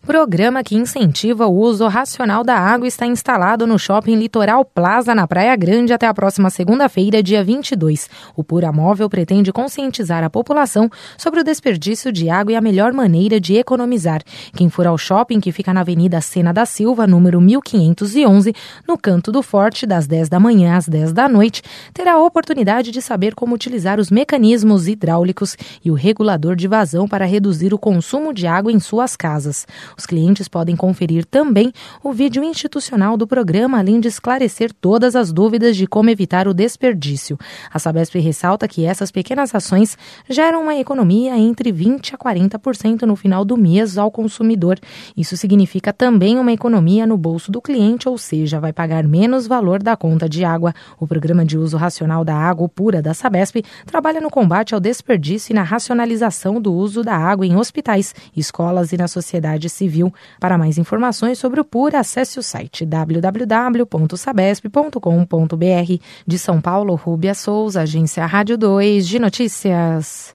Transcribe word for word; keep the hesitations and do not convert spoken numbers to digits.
Programa que incentiva o uso racional da água está instalado no Shopping Litoral Plaza, na Praia Grande, até a próxima segunda-feira, dia vinte e dois. O Pura Móvel pretende conscientizar a população sobre o desperdício de água e a melhor maneira de economizar. Quem for ao shopping, que fica na Avenida Sena da Silva, número mil quinhentos e onze, no Canto do Forte, das dez da manhã às dez da noite, terá a oportunidade de saber como utilizar os mecanismos hidráulicos e o regulador de vazão para reduzir o consumo de água em suas casas. Os clientes podem conferir também o vídeo institucional do programa, além de esclarecer todas as dúvidas de como evitar o desperdício. A Sabesp ressalta que essas pequenas ações geram uma economia entre vinte a quarenta por cento no final do mês ao consumidor. Isso significa também uma economia no bolso do cliente, ou seja, vai pagar menos valor da conta de água. O Programa de Uso Racional da Água Pura da Sabesp trabalha no combate ao desperdício e na racionalização do uso da água em hospitais, escolas e na sociedade civil. Para mais informações sobre o Pura, acesse o site w w w ponto sabesp ponto com ponto b r. De São Paulo, Rúbia Souza, Agência Rádio dois de Notícias.